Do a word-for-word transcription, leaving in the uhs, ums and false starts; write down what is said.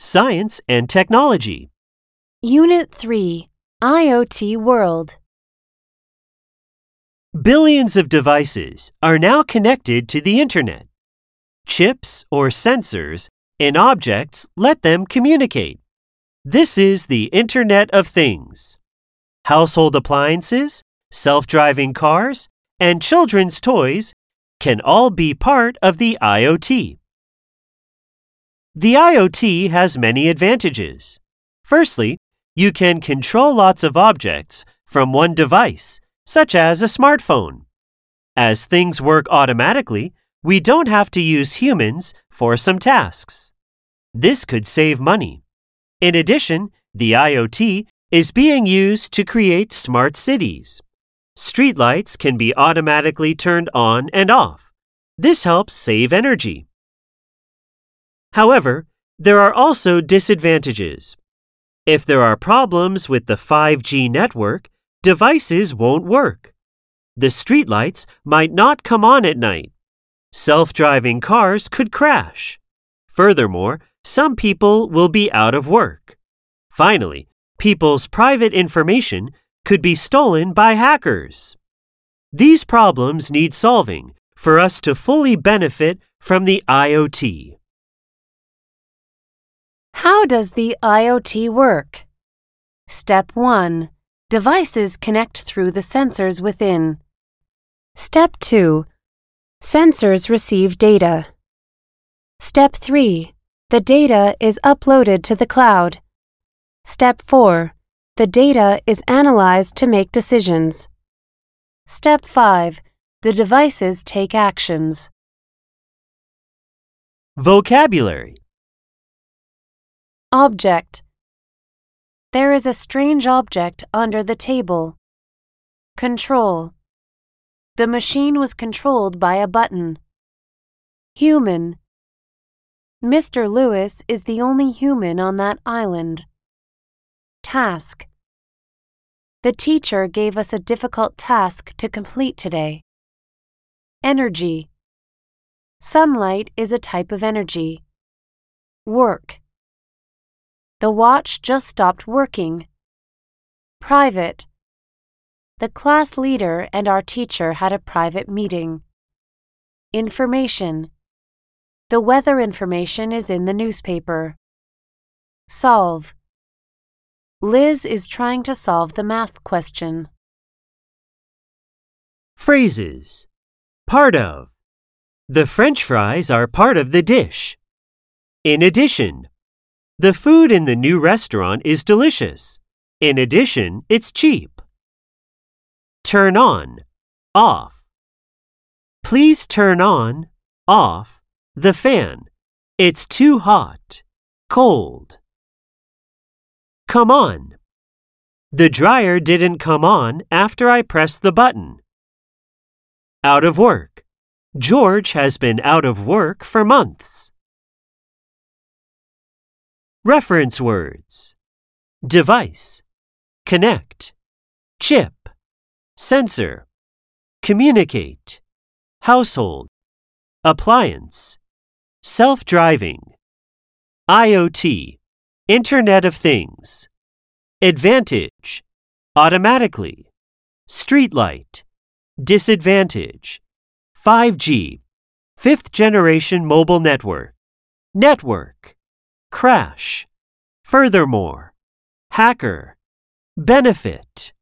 Science and Technology. Unit three, I O T World. Billions of devices are now connected to the Internet. Chips or sensors in objects let them communicate. This is the Internet of Things. Household appliances, self-driving cars, and children's toys can all be part of the I O T. The I O T has many advantages. Firstly, you can control lots of objects from one device, such as a smartphone. As things work automatically, we don't have to use humans for some tasks. This could save money. In addition, the I O T is being used to create smart cities. Streetlights can be automatically turned on and off. This helps save energy. However, there are also disadvantages. If there are problems with the five G network, devices won't work. The streetlights might not come on at night. Self-driving cars could crash. Furthermore, some people will be out of work. Finally, people's private information could be stolen by hackers. These problems need solving for us to fully benefit from the I O T. How does the I O T work? Step one. Devices connect through the sensors within. Step two. Sensors receive data. Step three. The data is uploaded to the cloud. Step four. The data is analyzed to make decisions. Step five. The devices take actions. Vocabulary. Object. There is a strange object under the table. Control. The machine was controlled by a button. Human. Mister Lewis is the only human on that island. Task. The teacher gave us a difficult task to complete today. Energy. Sunlight is a type of energy. Work. The watch just stopped working. Private. The class leader and our teacher had a private meeting. Information. The weather information is in the newspaper. Solve. Liz is trying to solve the math question. Phrases. Part of. The French fries are part of the dish. In addition. The food in the new restaurant is delicious. In addition, it's cheap. Turn on, off. Please turn on, off, the fan. It's too hot, cold. Come on. The dryer didn't come on after I pressed the button. Out of work. George has been out of work for months. Reference words. Device, connect, chip, sensor, communicate, household, appliance, self-driving, I O T, Internet of Things, advantage, automatically, streetlight, disadvantage, five G, fifth generation mobile network, network, crash, furthermore, hacker, benefit.